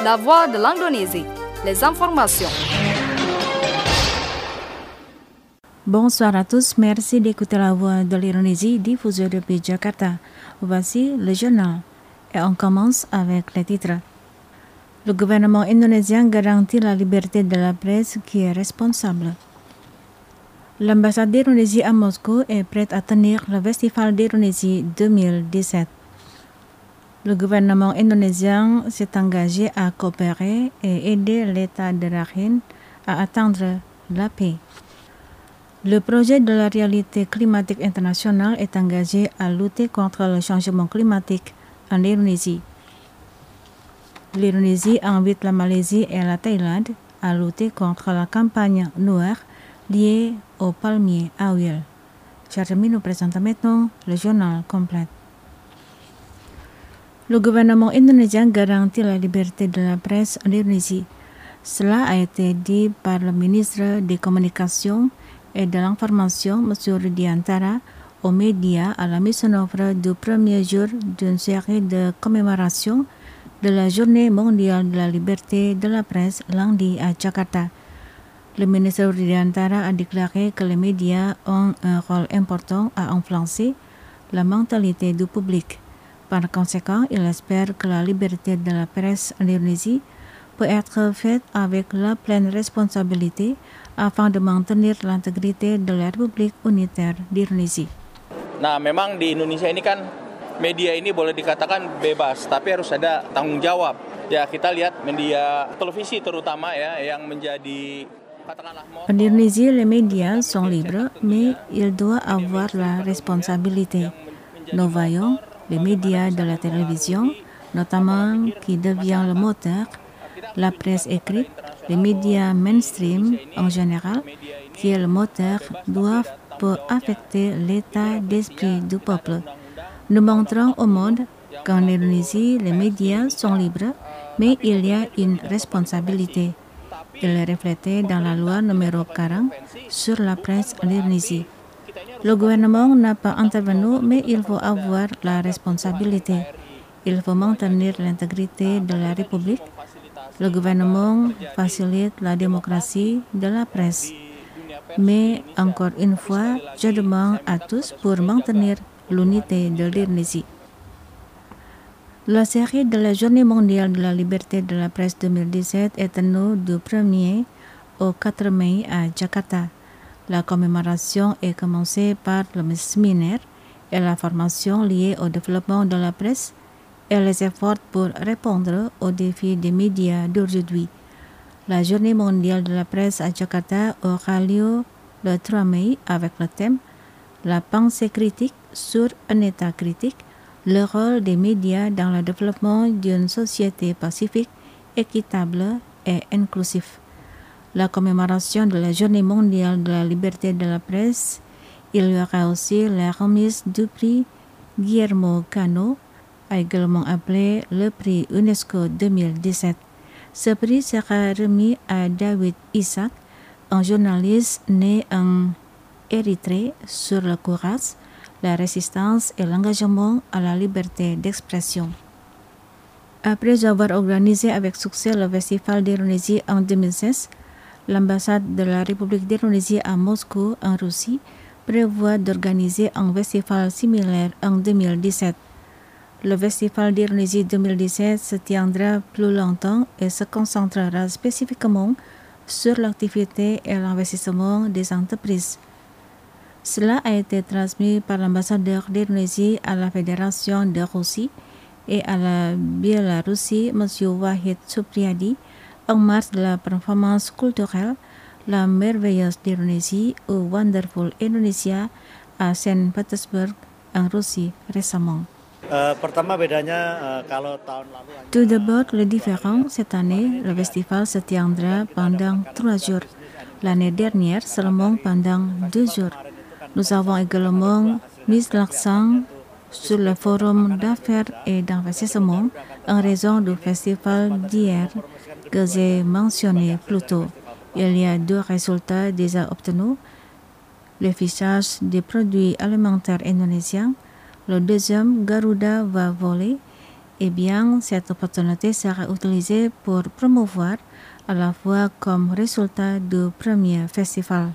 La voix de l'Indonésie. Les informations. Bonsoir à tous, merci d'écouter la voix de l'Indonésie diffusée depuis Jakarta. Voici le journal et on commence avec les titres. Le gouvernement indonésien garantit la liberté de la presse qui est responsable. L'ambassade d'Indonésie à Moscou est prête à tenir le Festival d'Indonésie 2017. Le gouvernement indonésien s'est engagé à coopérer et aider l'État de Rakhine à atteindre la paix. Le projet de la réalité climatique internationale est engagé à lutter contre le changement climatique en Indonésie. L'Indonésie invite la Malaisie et la Thaïlande à lutter contre la campagne noire liée au palmier à huile. Jeremy nous présente maintenant le journal complet. Le gouvernement indonésien garantit la liberté de la presse en Indonésie. Cela a été dit par le ministre des Communications et de l'Information, M. Rudiantara, aux médias à la mise en œuvre du premier jour d'une série de commémorations de la Journée mondiale de la liberté de la presse lundi à Jakarta. Le ministre Rudiantara a déclaré que les médias ont un rôle important à influencer la mentalité du public. Par conséquent, il espère que la liberté de la presse en Indonésie peut être faite avec la pleine responsabilité afin de maintenir l'intégrité de la République unitaire d'Indonésie. Nah, memang di Indonesia ini kan media ini boleh dikatakan bebas, tapi harus ada tanggung jawab. Ya, kita lihat media televisi terutama ya yang menjadi katakanlah en Indonésie, les médias sont libres, mais ils doivent avoir la responsabilité. Nous voyons les médias de la télévision, notamment qui devient le moteur, la presse écrite, les médias mainstream en général, qui est le moteur, doivent affecter l'état d'esprit du peuple. Nous montrons au monde qu'en Indonésie, les médias sont libres, mais il y a une responsabilité. Il est reflété dans la loi numéro 40 sur la presse en Indonésie. Le gouvernement n'a pas intervenu, mais il faut avoir la responsabilité. Il faut maintenir l'intégrité de la République. Le gouvernement facilite la démocratie de la presse. Mais encore une fois, je demande à tous pour maintenir l'unité de l'Indonésie. La série de la Journée mondiale de la liberté de la presse 2017 est tenue du 1er au 4 mai à Jakarta. La commémoration est commencée par le séminaire et la formation liée au développement de la presse et les efforts pour répondre aux défis des médias d'aujourd'hui. La Journée mondiale de la presse à Jakarta aura lieu le 3 mai avec le thème « La pensée critique sur un état critique, le rôle des médias dans le développement d'une société pacifique, équitable et inclusive ». La commémoration de la Journée mondiale de la liberté de la presse, il y aura aussi la remise du prix Guillermo Cano, également appelé le prix UNESCO 2017. Ce prix sera remis à David Isaac, un journaliste né en Érythrée sur le courage, la résistance et l'engagement à la liberté d'expression. Après avoir organisé avec succès le Festival d'Indonésie en 2016, l'ambassade de la République d'Indonésie à Moscou, en Russie, prévoit d'organiser un festival similaire en 2017. Le Festival d'Indonésie 2017 se tiendra plus longtemps et se concentrera spécifiquement sur l'activité et l'investissement des entreprises. Cela a été transmis par l'ambassadeur d'Indonésie à la Fédération de Russie et à la Biélorussie, M. Wahid Supriyadi, en marge de la performance culturelle La Merveilleuse d'Indonésie ou Wonderful Indonesia à Saint-Pétersbourg, en Russie, récemment. Tout d'abord, le différent, cette année, le festival se tiendra pendant 3 jours. L'année dernière, seulement pendant 2 jours. Nous avons également mis l'accent sur le forum d'affaires et d'investissement en raison du festival d'hier que j'ai mentionné plus tôt. Il y a 2 résultats déjà obtenus. Le fichage des produits alimentaires indonésiens. Le deuxième, Garuda va voler. eh bien, cette opportunité sera utilisée pour promouvoir à la fois comme résultat du premier festival.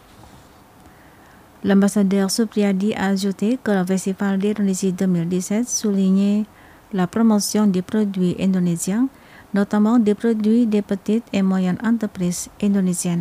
L'ambassadeur Supriyadi a ajouté que le Festival d'Indonésie 2017 soulignait la promotion des produits indonésiens, notamment des produits des petites et moyennes entreprises indonésiennes.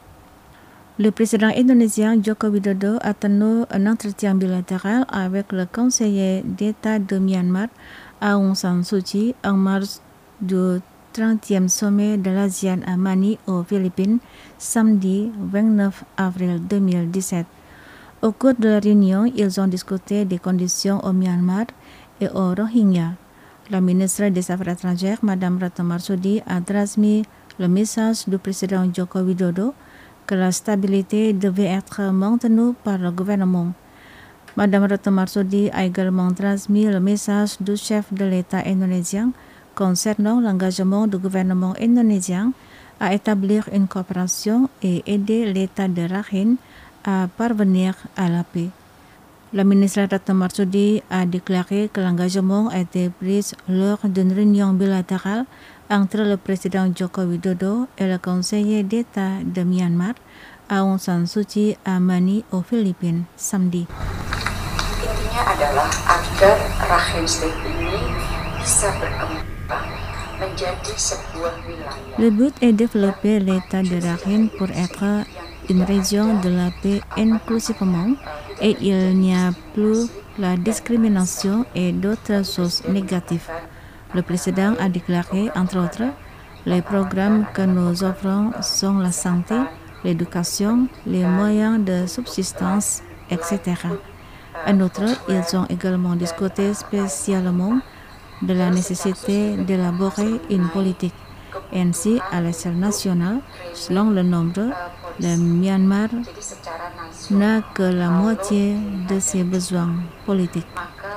Le président indonésien Joko Widodo a tenu un entretien bilatéral avec le conseiller d'État de Myanmar, Aung San Suu Kyi, en marge du 30e sommet de l'ASEAN à Manille, aux Philippines, samedi 29 avril 2017. Au cours de la réunion, ils ont discuté des conditions au Myanmar et au Rohingya. La ministre des Affaires étrangères, Mme Retno Marsudi, a transmis le message du président Joko Widodo que la stabilité devait être maintenue par le gouvernement. Mme Retno Marsudi a également transmis le message du chef de l'État indonésien concernant l'engagement du gouvernement indonésien à établir une coopération et aider l'État de Rakhine à parvenir à la paix. La ministre Retno Marsudi a déclaré que l'engagement a été pris lors d'une réunion bilatérale entre le président Joko Widodo et le conseiller d'État de Myanmar, Aung San Suu Kyi, à Manille, aux Philippines, samedi. Intinya adalah agar Rakhine State ini bisa berkembang menjadi sebuah wilayah. Le but est de développer l'État de Rakhine pour être une région de la paix inclusivement et il n'y a plus la discrimination et d'autres choses négatives. Le président a déclaré, entre autres, les programmes que nous offrons sont la santé, l'éducation, les moyens de subsistance, etc. En outre, ils ont également discuté spécialement de la nécessité d'élaborer une politique. Ainsi, à l'échelle nationale, selon le nombre, le Myanmar n'a que la moitié de ses besoins politiques.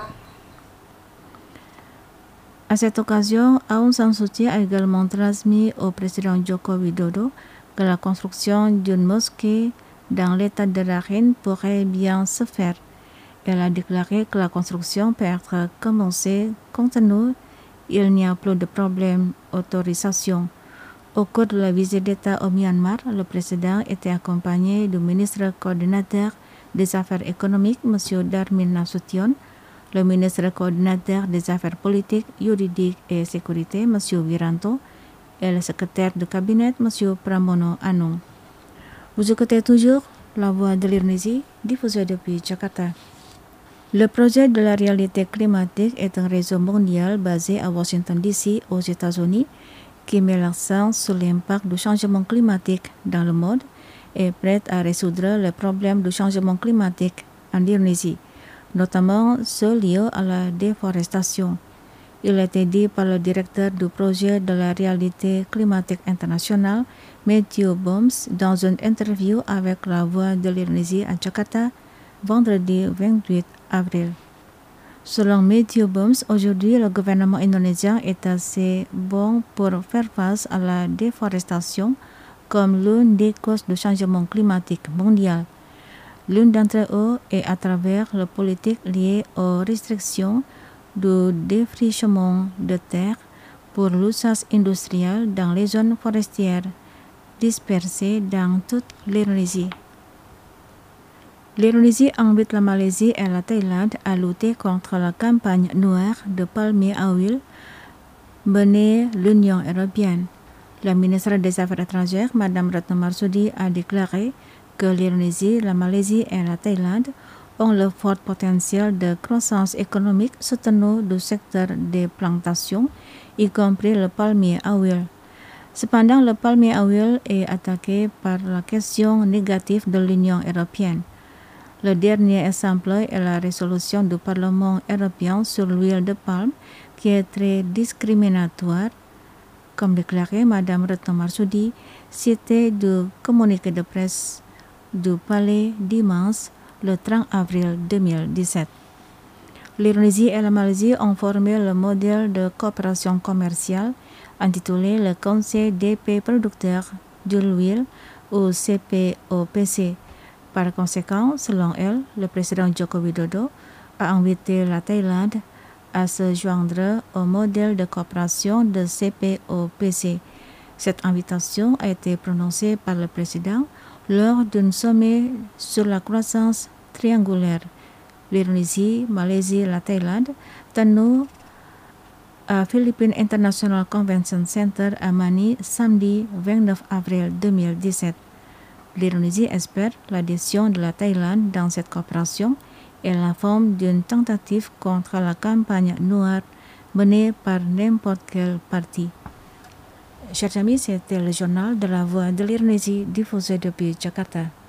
À cette occasion, Aung San Suu Kyi a également transmis au président Joko Widodo que la construction d'une mosquée dans l'état de Rakhine pourrait bien se faire. Elle a déclaré que la construction peut être commencée compte tenu il n'y a plus de problème d'autorisation. Au cours de la visite d'État au Myanmar, le président était accompagné du ministre coordinateur des Affaires économiques, M. Darmin Nasution, le ministre coordinateur des Affaires politiques, juridiques et sécurité, M. Wiranto, et le secrétaire de cabinet, M. Pramono Anung. Vous écoutez toujours La Voix de l'Indonésie, diffusée depuis Jakarta. Le projet de la réalité climatique est un réseau mondial basé à Washington DC, aux États-Unis, qui met l'accent sur l'impact du changement climatique dans le monde et prête à résoudre les problèmes du changement climatique en Indonésie, notamment ceux liés à la déforestation. Il a été dit par le directeur du projet de la réalité climatique internationale, Matthew Bombs, dans une interview avec La Voix de l'Indonésie à Jakarta, vendredi 28 avril. Selon Matthew Bombs, aujourd'hui, le gouvernement indonésien est assez bon pour faire face à la déforestation comme l'une des causes du changement climatique mondial. L'une d'entre eux est à travers la politique liée aux restrictions du défrichement de terre pour l'usage industriel dans les zones forestières dispersées dans toute l'Indonésie. L'Indonésie invite la Malaisie et la Thaïlande à lutter contre la campagne noire de palmier à huile menée l'Union européenne. La ministre des Affaires étrangères, Mme Retno Marsudi, a déclaré que l'Indonésie, la Malaisie et la Thaïlande ont le fort potentiel de croissance économique soutenu du secteur des plantations, y compris le palmier à huile. Cependant, le palmier à huile est attaqué par la question négative de l'Union européenne. Le dernier exemple est la résolution du Parlement européen sur l'huile de palme qui est très discriminatoire, comme déclaré Mme Retno Marsudi, cité du communiqué de presse du Palais dimanche le 30 avril 2017. L'Indonésie et la Malaisie ont formé le modèle de coopération commerciale intitulé le Conseil des pays producteurs de l'huile ou CPOPC. Par conséquent, selon elle, le président Joko Widodo a invité la Thaïlande à se joindre au modèle de coopération de CPOPC. Cette invitation a été prononcée par le président lors d'un sommet sur la croissance triangulaire. L'Indonésie, Malaisie et la Thaïlande tenus à Philippine International Convention Center à Manille samedi 29 avril 2017. L'Indonésie espère l'adhésion de la Thaïlande dans cette coopération et la forme d'une tentative contre la campagne noire menée par n'importe quel parti. Chers amis, c'était le journal de la Voix de l'Indonésie diffusé depuis Jakarta.